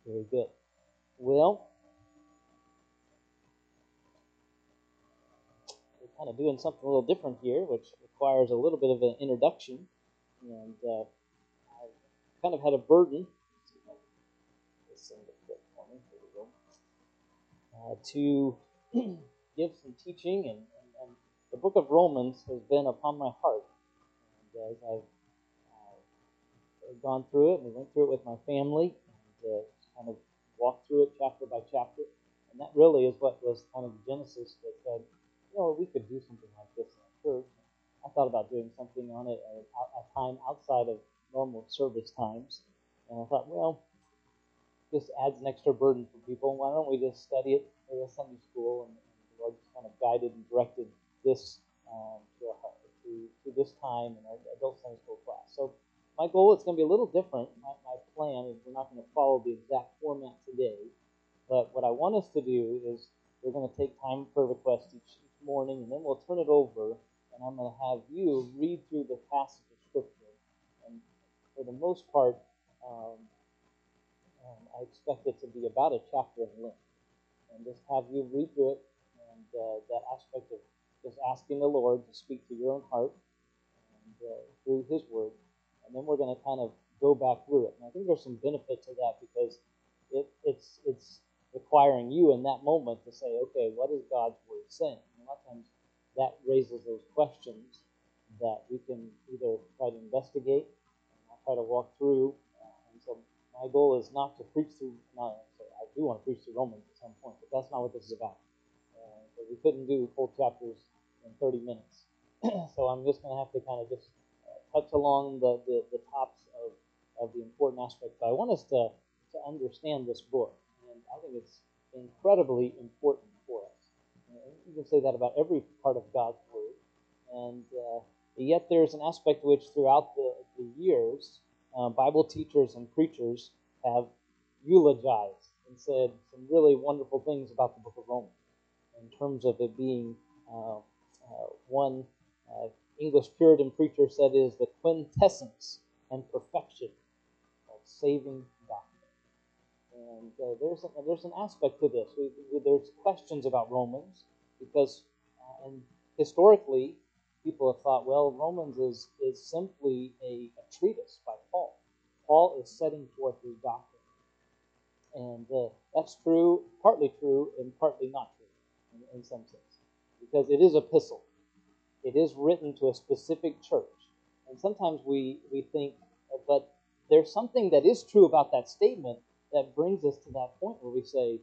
Very good. Well, we're kind of doing something a little different here, which requires a little bit of an introduction. And I've kind of had a burden. This thing to fit for me. Here we go. To give some teaching, and the book of Romans has been upon my heart. And as I've gone through it, and we went through it with my family, and kind of walked through it chapter by chapter. And that really is what was kind of the genesis that said, we could do something like this in our church. I thought about doing something on it at a time outside of normal service times. And I thought, well, this adds an extra burden for people. Why don't we just study it for the Sunday school? And the Lord just kind of guided and directed this to this time in our adult Sunday school class. So my goal is going to be a little different. My plan is we're not going to follow the exact format today. But what I want us to do is we're going to take time for requests each morning, and then we'll turn it over, and I'm going to have you read through the passage of Scripture. And for the most part, I expect it to be about a chapter in length. And just have you read through it, and that aspect of just asking the Lord to speak to your own heart and through His Word. And then we're going to kind of go back through it. And I think there's some benefit to that because it's requiring you in that moment to say, okay, what is God's Word saying? And a lot of times that raises those questions that we can either try to investigate, and I'll try to walk through. And so my goal is not to preach through, I do want to preach through Romans at some point, but that's not what this is about. We couldn't do whole chapters in 30 minutes. So I'm just going to have to kind of just touch along the tops of the important aspects. But I want us to understand this book, and I think it's incredibly important for us. You can say that about every part of God's Word, and yet there's an aspect which throughout the years, Bible teachers and preachers have eulogized and said some really wonderful things about the book of Romans in terms of it being one English Puritan preacher said is the quintessence and perfection of saving doctrine. And there's an aspect to this. There's questions about Romans because, and historically, people have thought, well, Romans is simply a treatise by Paul. Paul is setting forth his doctrine. And that's true, partly true, and partly not true in some sense. Because it is epistle. It is written to a specific church. And sometimes we think, but there's something that is true about that statement that brings us to that point where we say,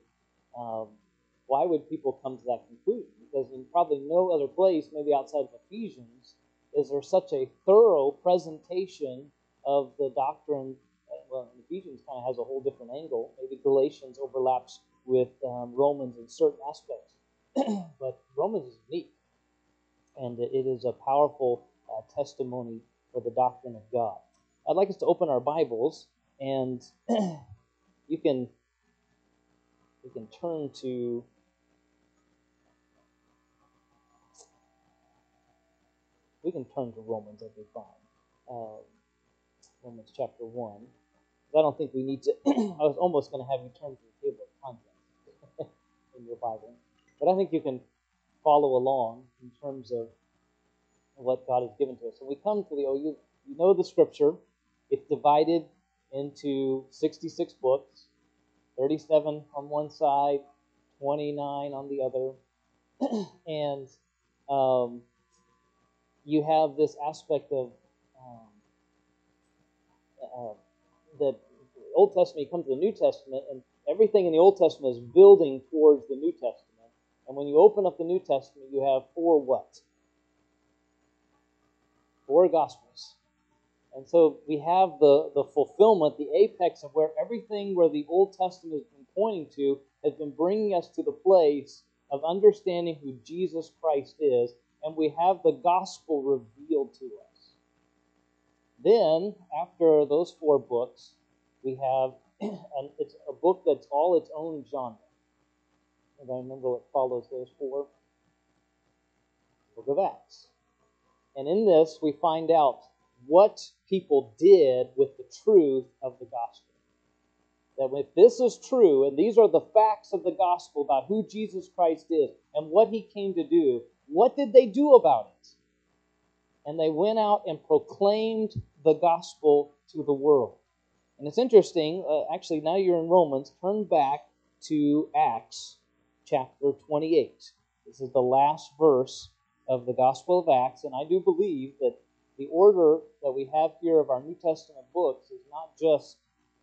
why would people come to that conclusion? Because in probably no other place, maybe outside of Ephesians, is there such a thorough presentation of the doctrine. Well, Ephesians kind of has a whole different angle. Maybe Galatians overlaps with Romans in certain aspects. But Romans is unique. And it is a powerful testimony for the doctrine of God. I'd like us to open our Bibles, and we can turn to Romans, that'd be fine. Romans chapter 1. I don't think we need to. I was almost going to have you turn to the table of contents in your Bible, but I think you can follow along in terms of what God has given to us. So we come to you know the Scripture. It's divided into 66 books, 37 on one side, 29 on the other, and you have this aspect of the Old Testament. You come to the New Testament, and everything in the Old Testament is building towards the New Testament. And when you open up the New Testament, you have four what? Four Gospels. And so we have the fulfillment, the apex of where everything where the Old Testament has been pointing to has been bringing us to the place of understanding who Jesus Christ is, and we have the gospel revealed to us. Then, after those four books, we have, and it's a book that's all its own genre. And I remember what follows those four. Book of Acts. And in this, we find out what people did with the truth of the gospel. That if this is true, and these are the facts of the gospel about who Jesus Christ is and what he came to do, what did they do about it? And they went out and proclaimed the gospel to the world. And it's interesting, actually, now you're in Romans, turn back to Acts chapter 28. This is the last verse of the Gospel of Acts, and I do believe that the order that we have here of our New Testament books is not just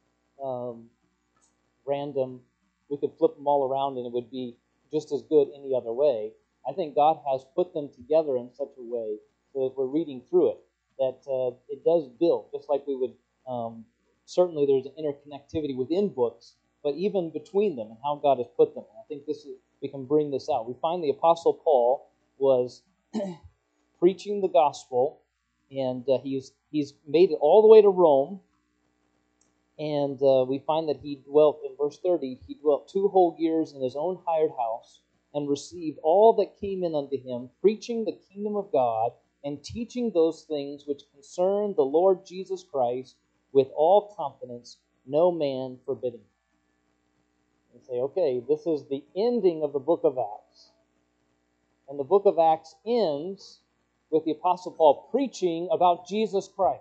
random. We could flip them all around and it would be just as good any other way. I think God has put them together in such a way that if we're reading through it, that it does build, just like we would, certainly there's an interconnectivity within books, but even between them and how God has put them. I think we can bring this out. We find the Apostle Paul was preaching the gospel, and he's made it all the way to Rome. And we find that he dwelt, in verse 30, he dwelt 2 whole years in his own hired house and received all that came in unto him, preaching the kingdom of God and teaching those things which concern the Lord Jesus Christ with all confidence, no man forbidding. And say, okay, this is the ending of the book of Acts. And the book of Acts ends with the Apostle Paul preaching about Jesus Christ.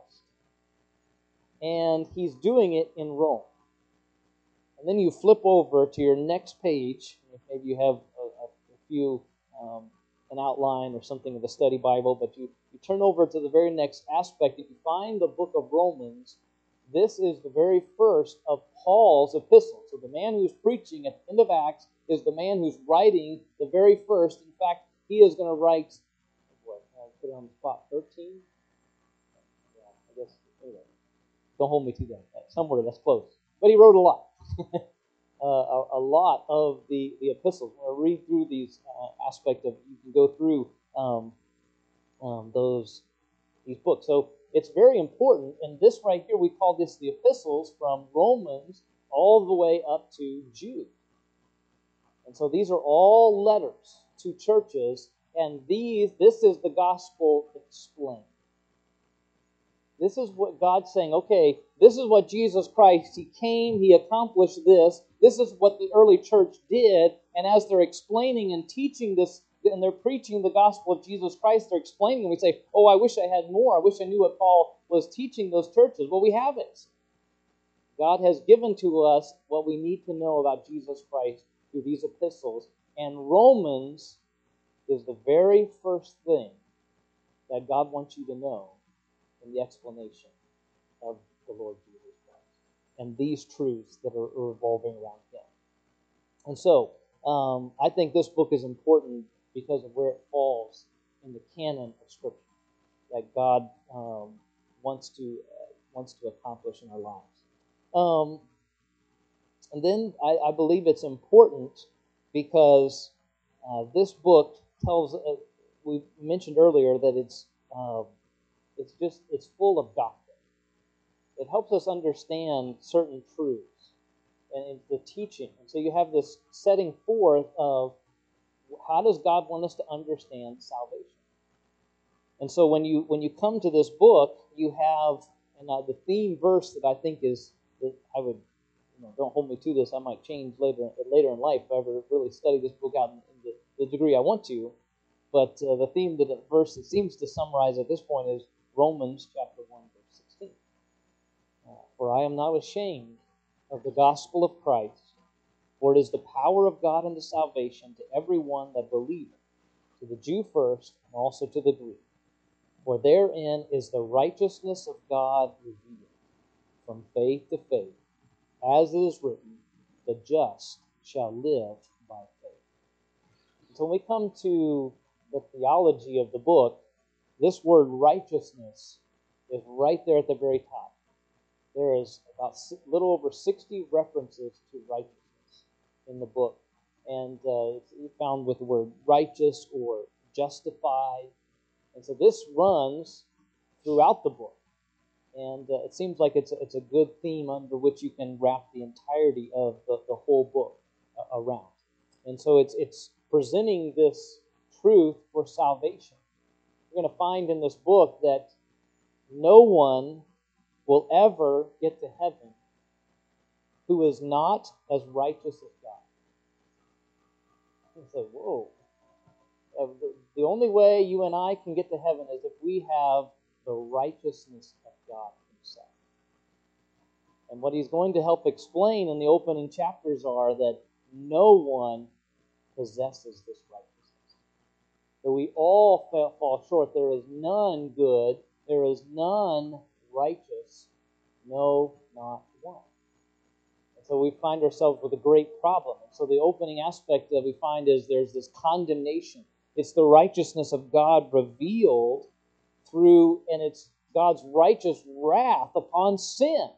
And he's doing it in Rome. And then you flip over to your next page. Maybe you have a few, an outline or something of the study Bible, but you turn over to the very next aspect. If you find the book of Romans, this is the very first of Paul's epistles. So the man who's preaching at the end of Acts is the man who's writing the very first. In fact, he is going to write, what, I'll put it on the spot, 13? Yeah, I guess, anyway. Don't hold me to that. Somewhere that's close. But he wrote a lot. A lot of the epistles. I'll read through these aspects of, you can go through these books. So it's very important, and this right here, we call this the epistles from Romans all the way up to Jude. And so these are all letters to churches, and this is the gospel explained. This is what God's saying, okay, this is what Jesus Christ, He came, He accomplished this. This is what the early church did. And as they're explaining and teaching this, and they're preaching the gospel of Jesus Christ, they're explaining, and we say, oh, I wish I had more. I wish I knew what Paul was teaching those churches. Well, we have it. God has given to us what we need to know about Jesus Christ through these epistles. And Romans is the very first thing that God wants you to know in the explanation of the Lord Jesus Christ and these truths that are revolving around Him. And so, I think this book is important because of where it falls in the canon of Scripture that God wants to accomplish in our lives. And then I believe it's important because this book tells. We mentioned earlier that it's full of doctrine. It helps us understand certain truths and the teaching. And so you have this setting forth of how does God want us to understand salvation. And so when you come to this book, you have the theme verse that I think is that I would, don't hold me to this. I might change later in life if I ever really study this book out in the degree I want to. But the theme verse that seems to summarize at this point is Romans chapter 1, verse 16. For I am not ashamed of the gospel of Christ, for it is the power of God unto salvation to every one that believeth, to the Jew first, and also to the Greek. For therein is the righteousness of God revealed, from faith to faith, as it is written, the just shall live by faith. So when we come to the theology of the book, this word righteousness is right there at the very top. There is about a little over 60 references to righteousness in the book. And it's found with the word righteous or justified. And so this runs throughout the book. And it seems like it's a good theme under which you can wrap the entirety of the whole book around. And so it's presenting this truth for salvation. You're going to find in this book that no one will ever get to heaven who is not as righteous as God. You say, whoa. The only way you and I can get to heaven is if we have the righteousness of God himself. And what he's going to help explain in the opening chapters are that no one possesses this righteousness. That we all fall short. There is none good. There is none righteous. No, not one. And so we find ourselves with a great problem. And so the opening aspect that we find is there's this condemnation. It's the righteousness of God revealed through, and it's God's righteous wrath upon sin.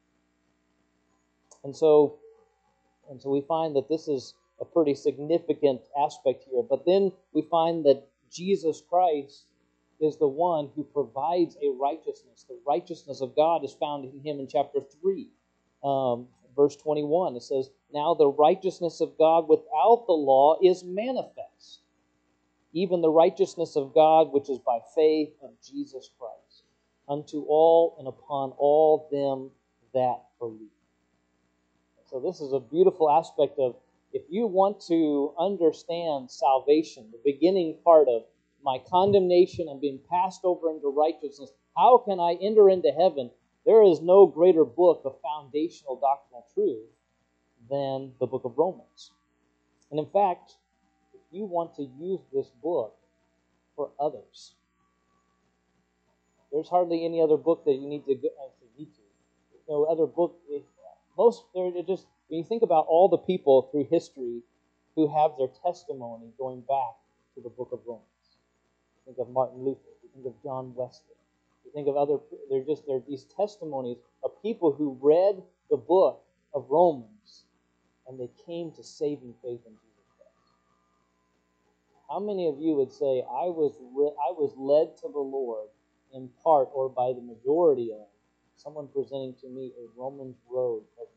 And so we find that this is a pretty significant aspect here. But then we find that Jesus Christ is the one who provides a righteousness. The righteousness of God is found in him in chapter 3, verse 21. It says, "Now the righteousness of God without the law is manifest, even the righteousness of God which is by faith of Jesus Christ, unto all and upon all them that believe." So this is a beautiful aspect of, if you want to understand salvation, the beginning part of my condemnation and being passed over into righteousness, how can I enter into heaven? There is no greater book of foundational doctrinal truth than the book of Romans. And in fact, if you want to use this book for others, there's hardly any other book that you need to go. No other book. When you think about all the people through history who have their testimony going back to the book of Romans. You think of Martin Luther. You think of John Wesley. You think of other. They're these testimonies of people who read the book of Romans and they came to saving faith in Jesus Christ. How many of you would say, I was led to the Lord in part or by the majority of someone presenting to me a Romans Road presentation?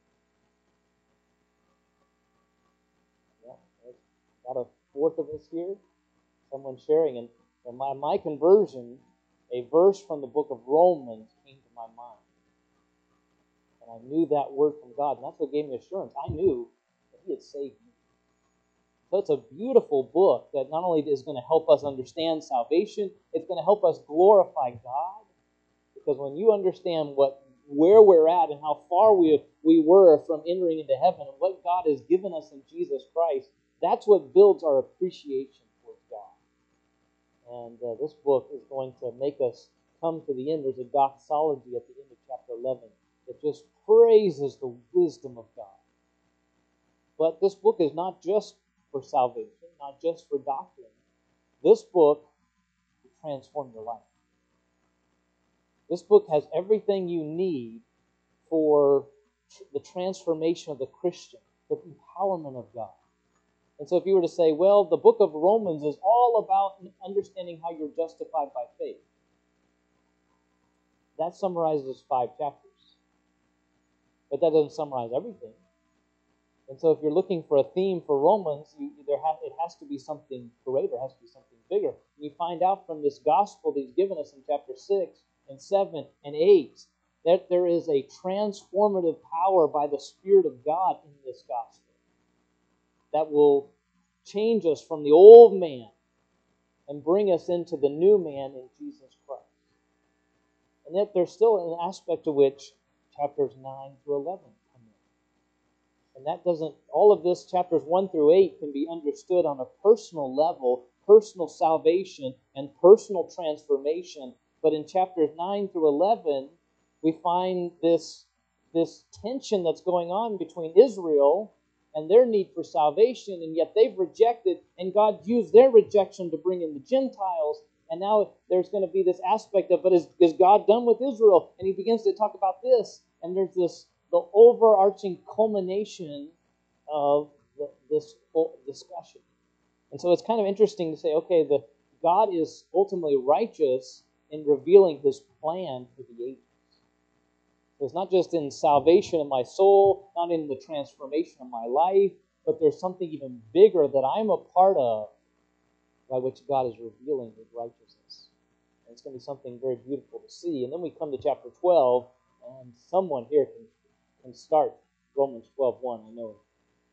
Yeah, there's about a fourth of us here. Someone sharing. And my conversion, a verse from the book of Romans came to my mind. And I knew that word from God. And that's what gave me assurance. I knew that he had saved me. So it's a beautiful book that not only is going to help us understand salvation, it's going to help us glorify God. Because when you understand where we're at and how far we were from entering into heaven and what God has given us in Jesus Christ, that's what builds our appreciation towards God. And this book is going to make us come to the end. There's a doxology at the end of chapter 11 that just praises the wisdom of God. But this book is not just for salvation, not just for doctrine. This book will transform your life. This book has everything you need for the transformation of the Christian, the empowerment of God. And so if you were to say, well, the book of Romans is all about understanding how you're justified by faith, that summarizes 5 chapters. But that doesn't summarize everything. And so if you're looking for a theme for Romans, it has to be something greater, it has to be something bigger. And you find out from this gospel that he's given us in chapter 6 and 7 and 8 that there is a transformative power by the Spirit of God in this gospel that will change us from the old man and bring us into the new man in Jesus Christ. And yet there's still an aspect to which chapters 9 through 11 come in. And that doesn't, all of this, chapters 1 through 8, can be understood on a personal level, personal salvation and personal transformation. But in chapters 9 through 11, we find this tension that's going on between Israel and their need for salvation, and yet they've rejected, and God used their rejection to bring in the Gentiles. And now there's going to be this aspect of, but is God done with Israel? And he begins to talk about this, and there's the overarching culmination of this whole discussion. And so it's kind of interesting to say, okay, God is ultimately righteous in revealing his plan for the ages. So it's not just in salvation of my soul, not in the transformation of my life, but there's something even bigger that I'm a part of by which God is revealing his righteousness. And it's going to be something very beautiful to see. And then we come to chapter 12, and someone here can start Romans 12:1, I know it.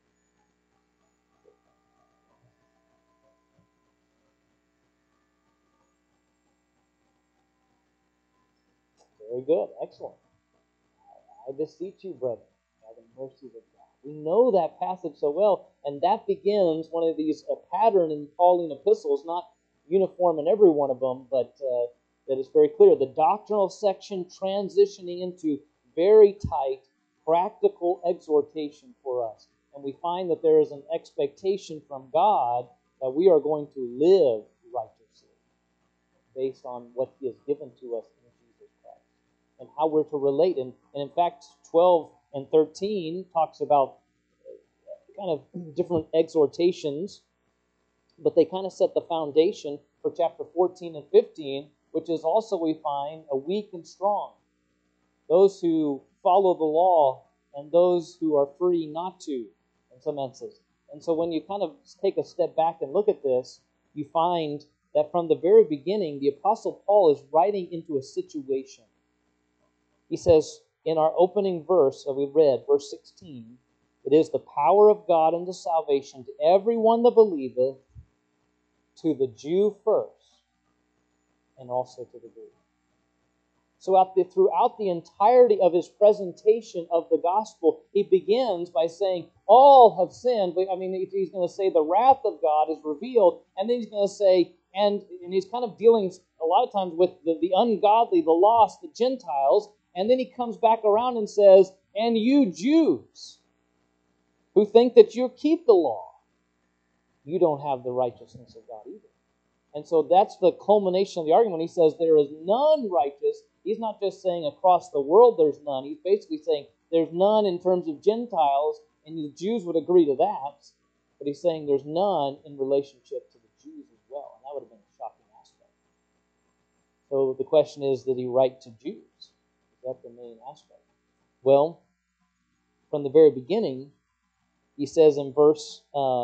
Very good. Excellent. I beseech you, brethren, by the mercies of God. We know that passage so well, and that begins one of these pattern in Pauline epistles, not uniform in every one of them, but that is very clear. The doctrinal section transitioning into very tight, practical exhortation for us. And we find that there is an expectation from God that we are going to live righteously based on what He has given to us in Jesus Christ and how we're to relate. And in fact, 12 and 13 talks about kind of different exhortations, but they kind of set the foundation for chapter 14 and 15, which is also, we find, a weak and strong. Those who follow the law and those who are free not to, in some instances. And so when you kind of take a step back and look at this, you find that from the very beginning, the Apostle Paul is writing into a situation. He says in our opening verse that we read, verse 16, it is the power of God unto salvation to everyone that believeth, to the Jew first, and also to the Greek. So throughout the entirety of his presentation of the gospel, he begins by saying, all have sinned. I mean, he's going to say the wrath of God is revealed, and then he's going to say, and he's kind of dealing a lot of times with the ungodly, the lost, the Gentiles, and then he comes back around and says, and you Jews who think that you keep the law, you don't have the righteousness of God either. And so that's the culmination of the argument. He says there is none righteous. He's not just saying across the world there's none. He's basically saying there's none in terms of Gentiles, and the Jews would agree to that. But he's saying there's none in relationship to the Jews as well. And that would have been a shocking aspect. So the question is, did he write to Jews? Is that the main aspect? Well, from the very beginning, he says in verse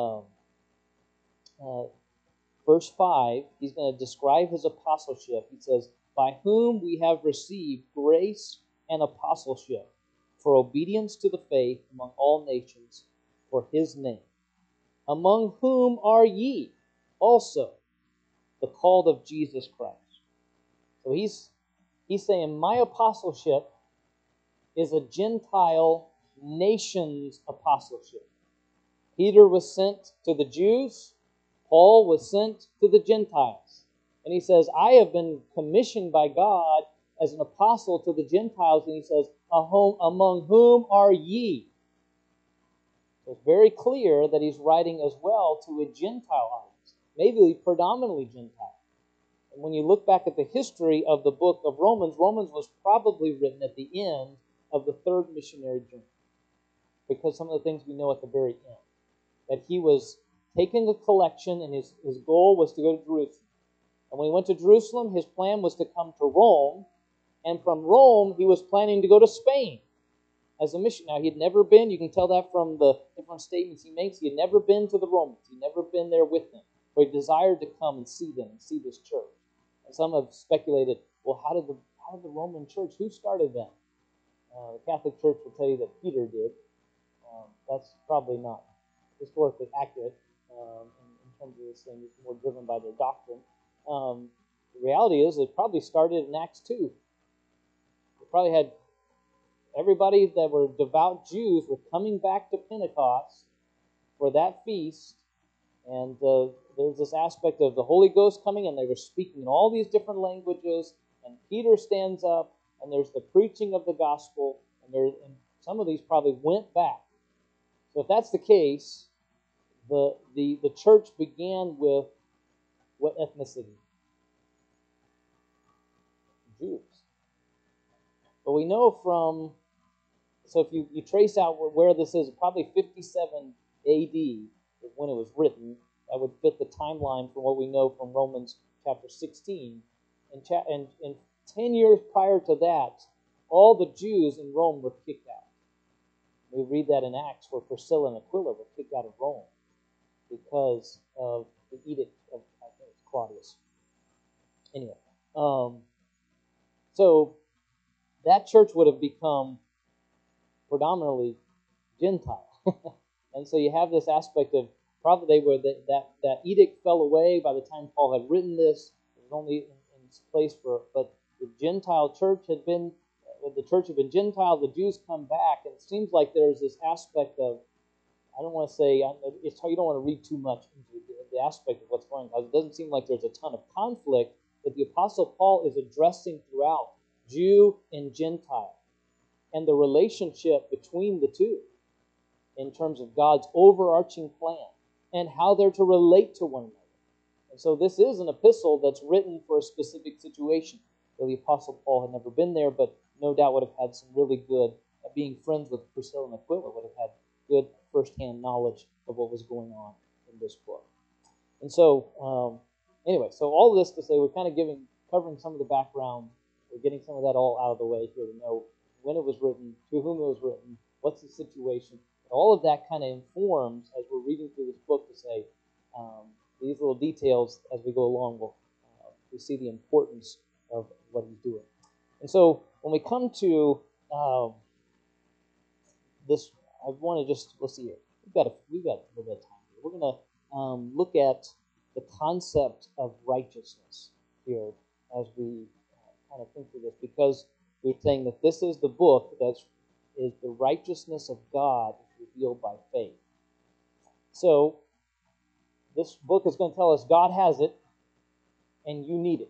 5, he's going to describe his apostleship. He says, by whom we have received grace and apostleship for obedience to the faith among all nations for his name, among whom are ye also the called of Jesus Christ. So he's saying my apostleship is a Gentile nation's apostleship. Peter was sent to the Jews. Paul was sent to the Gentiles. And he says, I have been commissioned by God as an apostle to the Gentiles. And he says, among whom are ye? So it's very clear that he's writing as well to a Gentile audience, maybe predominantly Gentile. And when you look back at the history of the book of Romans, Romans was probably written at the end of the third missionary journey, because some of the things we know at the very end, that he was taking a collection, and his goal was to go to Jerusalem. And when he went to Jerusalem, his plan was to come to Rome, and from Rome, he was planning to go to Spain as a mission. Now, he had never been, you can tell that from the different statements he makes, he had never been to the Romans. He had never been there with them, but he desired to come and see them and see this church. And some have speculated, well, how did the Roman church, who started them? The Catholic Church will tell you that Peter did. That's probably not historically accurate in terms of this thing. It's more driven by their doctrine. The reality is it probably started in Acts 2. They probably had everybody that were devout Jews were coming back to Pentecost for that feast, and there's this aspect of the Holy Ghost coming, and they were speaking in all these different languages, and Peter stands up, and there's the preaching of the gospel, and some of these probably went back. So if that's the case, the church began with what ethnicity? Jews. But we know from, so if you trace out where this is, probably 57 AD is when it was written. That would fit the timeline from what we know from Romans chapter 16. And 10 years prior to that, all the Jews in Rome were kicked out. We read that in Acts where Priscilla and Aquila were kicked out of Rome because of the edict of, I think it's Claudius. Anyway, so that church would have become predominantly Gentile. And so you have this aspect of probably where that edict fell away by the time Paul had written this. It was only in place but the Gentile church had been, the church had been Gentile, the Jews come back, and it seems like there's this aspect of, I don't want to say, it's you don't want to read too much into the aspect of what's going on, because it doesn't seem like there's a ton of conflict, but the Apostle Paul is addressing throughout Jew and Gentile and the relationship between the two in terms of God's overarching plan and how they're to relate to one another. And so this is an epistle that's written for a specific situation. Well, the Apostle Paul had never been there, but no doubt would have had some really good, being friends with Priscilla and Aquila, would have had good firsthand knowledge of what was going on in this book. And so, anyway, so all of this to say, we're kind of covering some of the background. We're getting some of that all out of the way here to know when it was written, to whom it was written, what's the situation. All of that kind of informs, as we're reading through this book, to say, these little details as we go along, we see the importance of what he's doing. And so when we come to this, I want to just, let's see here. We've got a little bit of time here. We're going to look at the concept of righteousness here as we kind of think through this, because we're saying that this is the book that is the righteousness of God revealed by faith. So this book is going to tell us God has it, and you need it.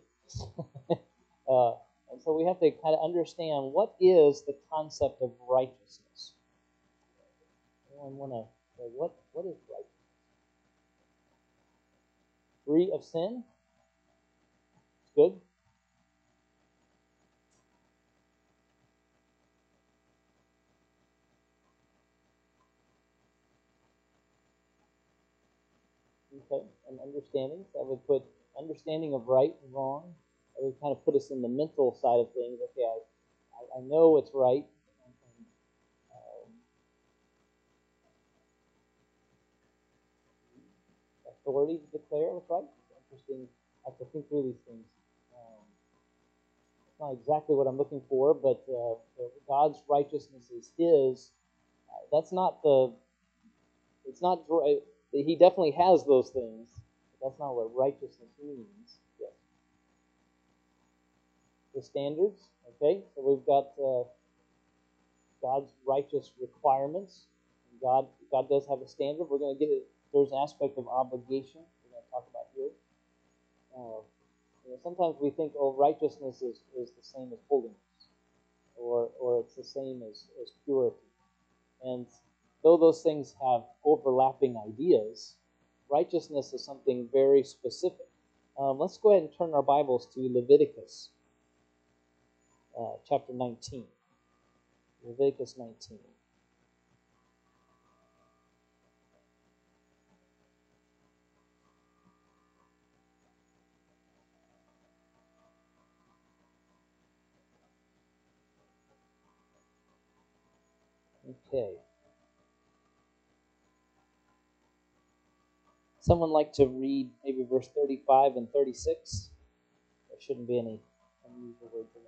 And so we have to kind of understand, what is the concept of righteousness? Anyone want to say, what is righteousness? Free of sin? Good. Okay, and understanding. So I would put understanding of right and wrong. I would kind of put us in the mental side of things. Okay, I know it's right. Authority to declare what's right. It's interesting. I have to think through these things. It's not exactly what I'm looking for, but God's righteousness is His. That's not the. It's not. He definitely has those things. But that's not what righteousness means. Yes. The standards. Okay, so we've got God's righteous requirements. God does have a standard. We're going to get it. There's an aspect of obligation we're going to talk about here. Sometimes we think, righteousness is the same as holiness, or it's the same as purity. And though those things have overlapping ideas, righteousness is something very specific. Let's go ahead and turn our Bibles to Leviticus chapter 19. Leviticus 19. Okay. Someone like to read maybe verse 35 and 36? There shouldn't be any unusual words in there.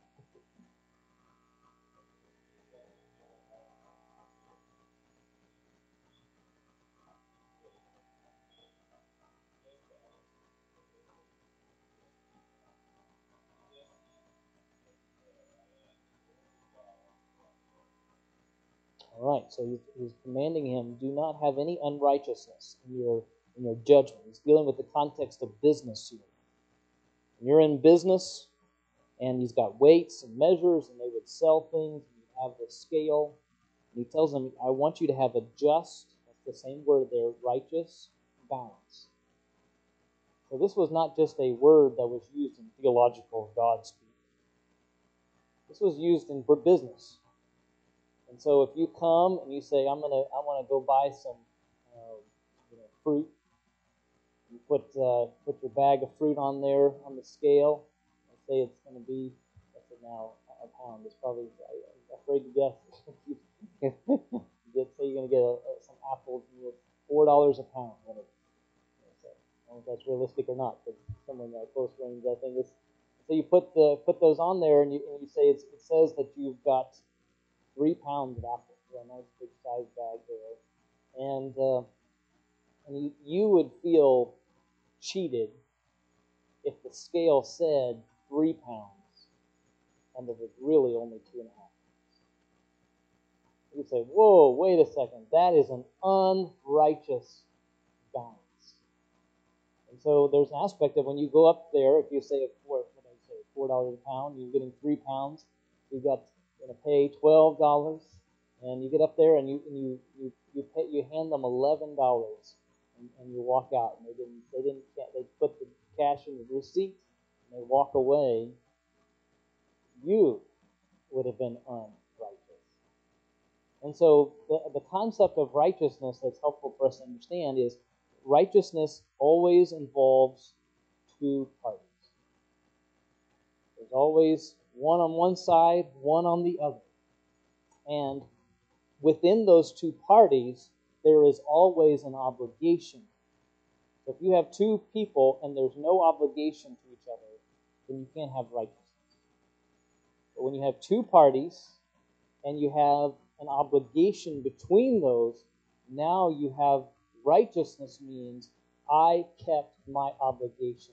All right, so he's commanding him, do not have any unrighteousness in your judgment. He's dealing with the context of business here. When you're in business, and he's got weights and measures, and they would sell things, and you have the scale, and he tells them, I want you to have a just, that's the same word there, righteous balance. So this was not just a word that was used in theological God speak. This was used in business. And so if you come and you say, I want to go buy some fruit, you put your bag of fruit on there on the scale, and say it's going to be, what's it now, a pound. It's probably, I'm afraid to guess. Say you're going to get some apples, and it's $4 a pound, whatever. So, I don't know if that's realistic or not, but somewhere in that close range, I think it's. So you put those on there, and you say it says that you've got 3 pounds of apples. a nice big size bag there, and you would feel cheated if the scale said 3 pounds and it was really only 2.5. You'd say, "Whoa, wait a second! That is an unrighteous balance." And so there's an aspect of when you go up there, if you say $4 a pound, you're getting 3 pounds. You're going to pay $12, and you get up there and you hand them $11, and you walk out. And they put the cash in the receipt and they walk away. You would have been unrighteous. And so the concept of righteousness that's helpful for us to understand is righteousness always involves two parties. There's always one on one side, one on the other. And within those two parties, there is always an obligation. So if you have two people and there's no obligation to each other, then you can't have righteousness. But when you have two parties and you have an obligation between those, now you have righteousness. Means I kept my obligation.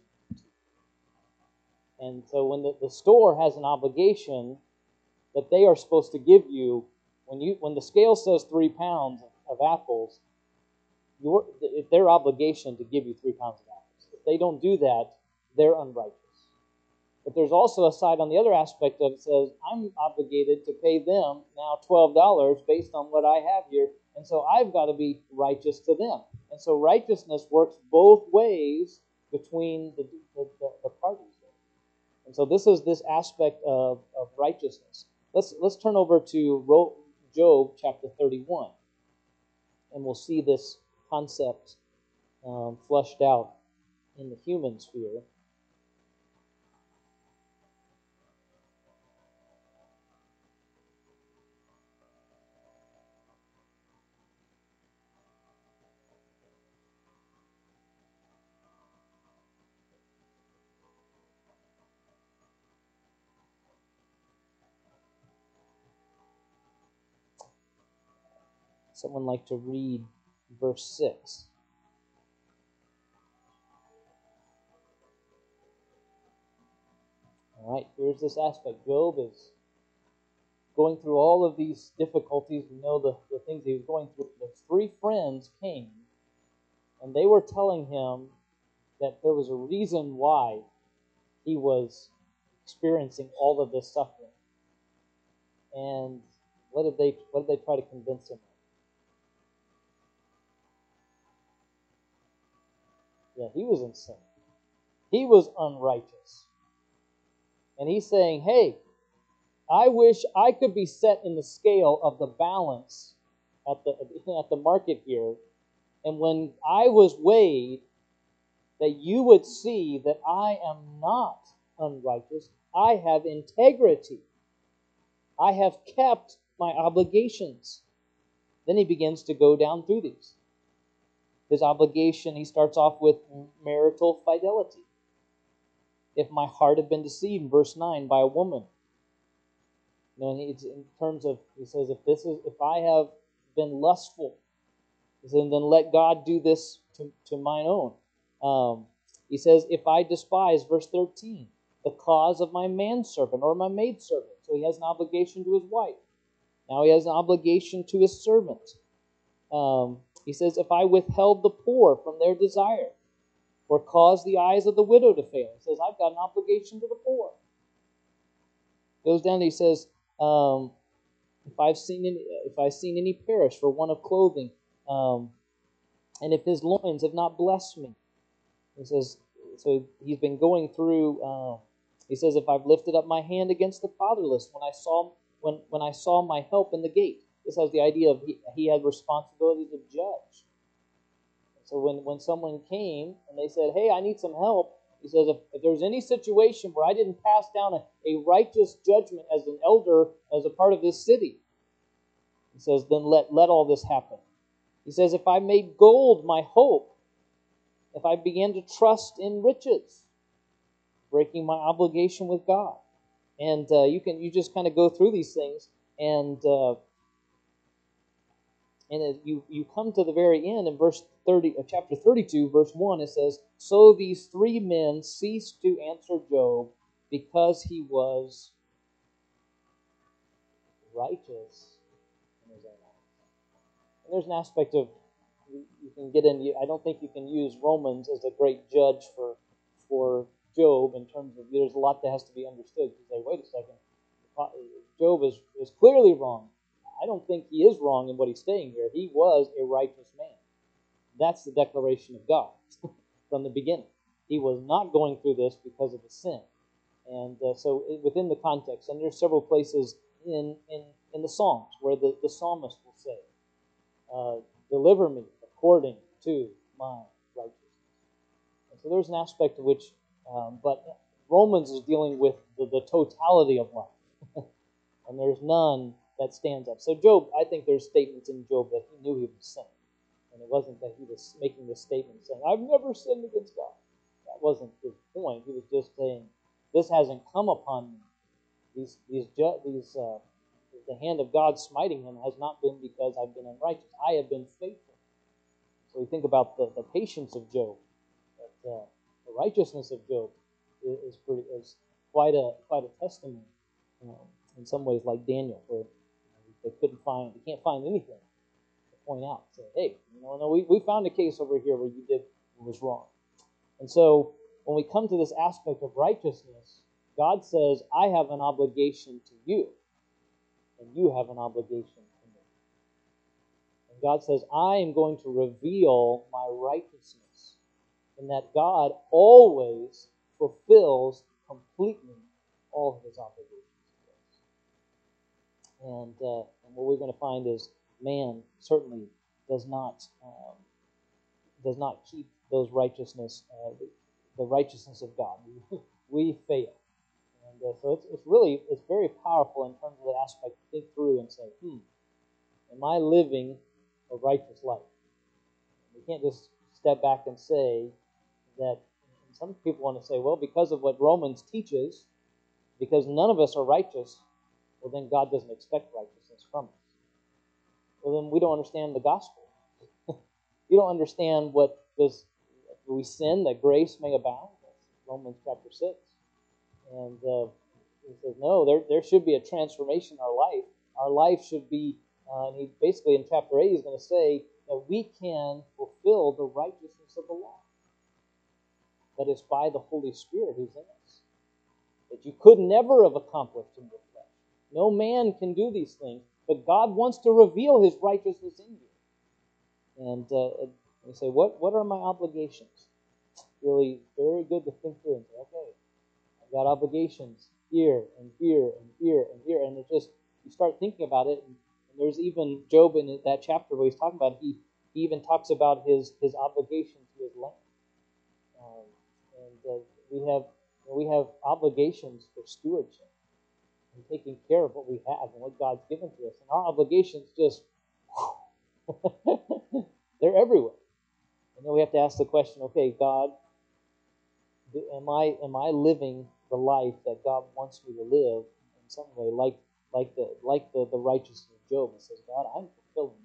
And so when the store has an obligation that they are supposed to give you, when the scale says 3 pounds of apples, it's their obligation to give you 3 pounds of apples. If they don't do that, they're unrighteous. But there's also a side on the other aspect of it says, I'm obligated to pay them now $12 based on what I have here, and so I've got to be righteous to them. And so righteousness works both ways between the parties. And so this is this aspect of righteousness. Let's turn over to Job chapter 31, and we'll see this concept fleshed out in the human sphere. Someone like to read verse 6. All right, here's this aspect. Job is going through all of these difficulties. We know the things he was going through. The 3 friends came, and they were telling him that there was a reason why he was experiencing all of this suffering. And what did they try to convince him of? Yeah, he was in sin. He was unrighteous. And he's saying, hey, I wish I could be set in the scale of the balance at the market here. And when I was weighed, that you would see that I am not unrighteous. I have integrity. I have kept my obligations. Then he begins to go down through these. His obligation, he starts off with marital fidelity. If my heart had been deceived, verse 9, by a woman. It's in terms of, he says, if I have been lustful, he says, then let God do this to mine own. He says, if I despise, verse 13, the cause of my manservant or my maidservant. So he has an obligation to his wife. Now he has an obligation to his servant. He says, if I withheld the poor from their desire, or caused the eyes of the widow to fail. He says, I've got an obligation to the poor. Goes down and he says, if I've seen any perish for want of clothing, and if his loins have not blessed me. He says, so he's been going through, he says, if I've lifted up my hand against the fatherless, when I saw my help in the gate. This has the idea of he had responsibility to judge. So when someone came and they said, hey, I need some help, he says, if there's any situation where I didn't pass down a righteous judgment as an elder, as a part of this city, he says, then let all this happen. He says, if I made gold my hope, if I began to trust in riches, breaking my obligation with God. And you just kind of go through these things, and And as you come to the very end in verse 30, chapter 32, verse 1, it says, "So these three men ceased to answer Job because he was righteous in his own eyes." And there's an aspect of, you can get in, I don't think you can use Romans as a great judge for Job in terms of, there's a lot that has to be understood. You say, wait a second, Job is clearly wrong. I don't think he is wrong in what he's saying here. He was a righteous man. That's the declaration of God from the beginning. He was not going through this because of his sin. And so within the context, and there's several places in the Psalms where the psalmist will say, deliver me according to my righteousness. And so there's an aspect to which, but Romans is dealing with the totality of life. And there's none that stands up. So Job, I think there's statements in Job that he knew he was sinning. And it wasn't that he was making this statement saying, I've never sinned against God. That wasn't his point. He was just saying, this hasn't come upon me. The hand of God smiting him has not been because I've been unrighteous. I have been faithful. So we think about the patience of Job. That, the righteousness of Job is quite a testimony. In some ways, like Daniel, where they can't find anything to point out. Say, hey, no, we found a case over here where you did what was wrong. And so when we come to this aspect of righteousness, God says, I have an obligation to you, and you have an obligation to me. And God says, I am going to reveal my righteousness, in that God always fulfills completely all of his obligations. And what we're going to find is man certainly does not keep those righteousness, the righteousness of God. We fail, and so it's very powerful in terms of the aspect to think through and say, am I living a righteous life? We can't just step back and say that. Some people want to say, well, because of what Romans teaches, because none of us are righteous, well, then God doesn't expect righteousness from us. Well, then we don't understand the gospel. You don't understand what does we sin that grace may abound. That's Romans chapter 6. And he says, no, there should be a transformation in our life. Our life should be, and he basically in chapter 8 he's going to say that we can fulfill the righteousness of the law. That is by the Holy Spirit who's in us. That you could never have accomplished in your flesh. No man can do these things, but God wants to reveal his righteousness in you. And you say, what are my obligations? Really very good to think through and say, okay, I've got obligations here and here and here and here. And it just, you start thinking about it, and there's even Job in that chapter where he's talking about, he even talks about his obligation to his land. We have obligations for stewardship and taking care of what we have and what God's given to us. And our obligations just, they're everywhere. And then we have to ask the question, okay, God, am I living the life that God wants me to live in some way, like the righteousness of Job? It says, God, I'm fulfilling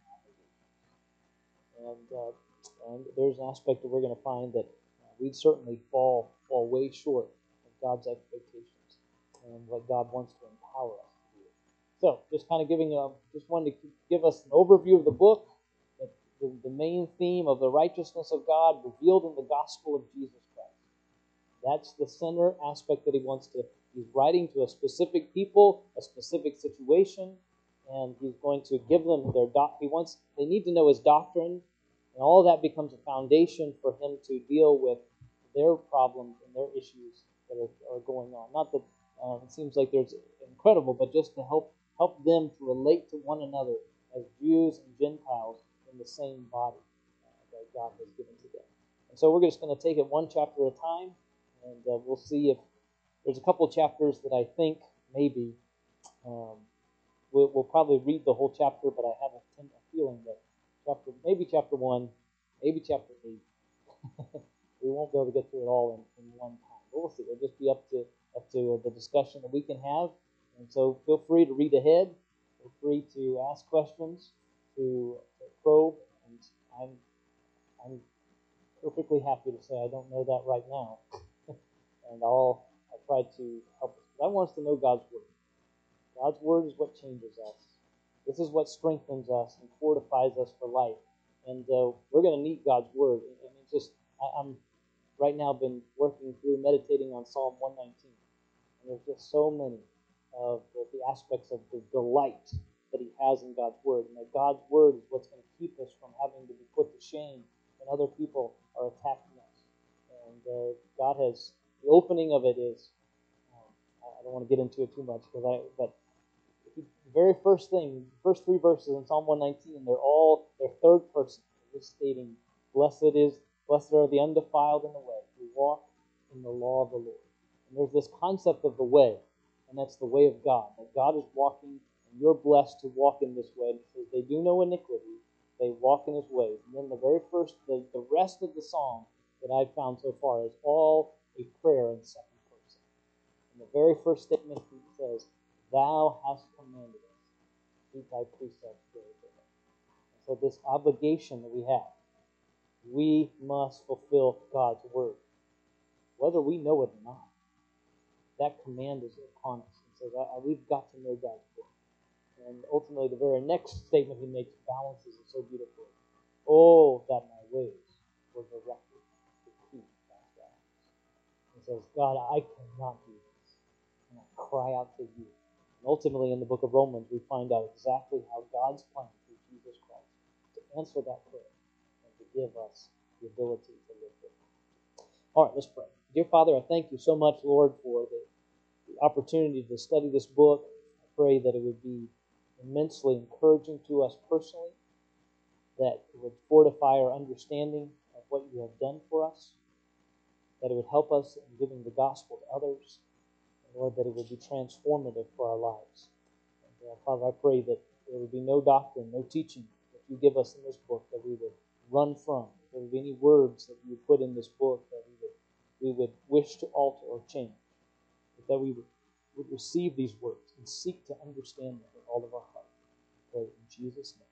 my obligations. And there's an aspect that we're going to find that we'd certainly fall way short of God's expectations and what God wants to empower us to do. So, just kind of just wanted to give us an overview of the book, the main theme of the righteousness of God revealed in the gospel of Jesus Christ. That's the center aspect that he's writing to a specific people, a specific situation, and he's going to give them they need to know his doctrine, and all that becomes a foundation for him to deal with their problems and their issues that are going on. Not that it seems like there's incredible, but just to help them to relate to one another as Jews and Gentiles in the same body that God has given to them. And so we're just going to take it one chapter at a time, and we'll see if there's a couple of chapters that I think maybe we'll probably read the whole chapter, but I have a feeling that maybe chapter 1, maybe chapter 8. We won't be able to get through it all in one time. But we'll see. It'll just be up to the discussion that we can have. And so feel free to read ahead. Feel free to ask questions, to probe, and I'm perfectly happy to say I don't know that right now. And I'll try to help us. But I want us to know God's Word. God's Word is what changes us. This is what strengthens us and fortifies us for life. And we're going to need God's Word. And it's just, I'm right now been working through, meditating on Psalm 119. And there's just so many of the aspects of the delight that He has in God's Word. And that God's Word is what's going to keep us from having to be put to shame when other people are attacking us. And God has, the opening of it is, I don't want to get into it too much, but the very first thing, first three verses in Psalm 119, they're third person. They're just stating, blessed are the undefiled in the way, who walk in the law of the Lord. And there's this concept of the way, and that's the way of God. That God is walking, and you're blessed to walk in this way. And it says, they do no iniquity, they walk in His ways. And then the rest of the psalm that I've found so far is all a prayer in second person. And the very first statement He says, Thou hast commanded us to keep Thy precepts diligently. And so this obligation that we must fulfill God's Word, whether we know it or not. That command is upon us. It says, we've got to know God's Word. And ultimately, the very next statement He makes balances it so beautifully. Oh, that my ways were directed to keep Thy statutes. He says, God, I cannot do this. And I cry out to You. And ultimately, in the book of Romans, we find out exactly how God's plan through Jesus Christ to answer that prayer and to give us the ability to live with it. All right, let's pray. Dear Father, I thank You so much, Lord, for the opportunity to study this book. I pray that it would be immensely encouraging to us personally, that it would fortify our understanding of what You have done for us, that it would help us in giving the gospel to others, and Lord, that it would be transformative for our lives. And Father, I pray that there would be no doctrine, no teaching that You give us in this book that we would run from. If there would be any words that You put in this book that we would wish to alter or change, but that we would receive these words and seek to understand them with all of our heart. I pray in Jesus' name.